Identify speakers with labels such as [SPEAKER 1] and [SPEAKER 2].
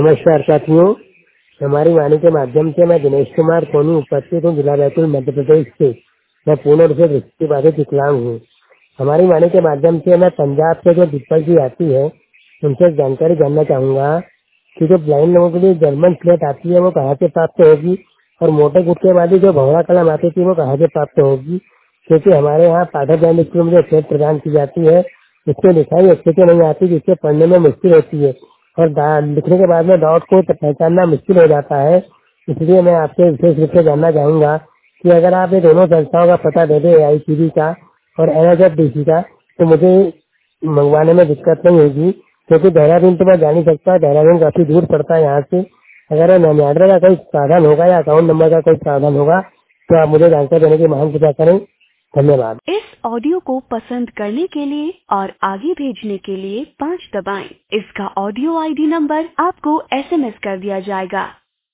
[SPEAKER 1] नमस्कार साथियों, हमारी वाणी के माध्यम से मैं दिनेश कुमार सोनी उपस्थित हूँ, जिला बैतूल मध्य प्रदेश से। मैं पूर्ण रूप से दृष्टिबाधित विकलांग हूँ। हमारी वाणी के माध्यम से मैं पंजाब से जो डिप्पल जी आती है उनसे जानकारी जानना चाहूँगा कि जो ब्लाइंड लोगों के लिए जर्मन स्लेट आती है वो कहाँ से प्राप्त होगी, और मोटे गुटके वाली जो भौरा कलम आती थी वो कहाँ से प्राप्त होगी, क्योंकि हमारे यहाँ पाठक दैनिक स्कूल में जो स्लेट प्रदान की जाती है उसमें लिखाई अच्छे से नहीं आती, जिससे पढ़ने में मुश्किल होती है और लिखने के बाद में डॉट को पहचानना मुश्किल हो जाता है। इसलिए मैं आपसे विशेष रूप से जानना चाहूंगा कि अगर आप ये दोनों संस्थाओं का पता दे दें, AICD का और NSFDC का, तो मुझे मंगवाने में दिक्कत नहीं होगी, क्योंकि देहरादून तो मैं जा नहीं सकता, देहरादून काफी दूर पड़ता है यहाँ से। अगर ननियाड्रा का कोई साधन होगा या अकाउंट नंबर का कोई साधन होगा तो आप मुझे जानकारी देने की मांग कृपया करें। धन्यवाद।
[SPEAKER 2] इस ऑडियो को पसंद करने के लिए और आगे भेजने के लिए 5 दबाएं। इसका ऑडियो ID नंबर आपको SMS कर दिया जाएगा।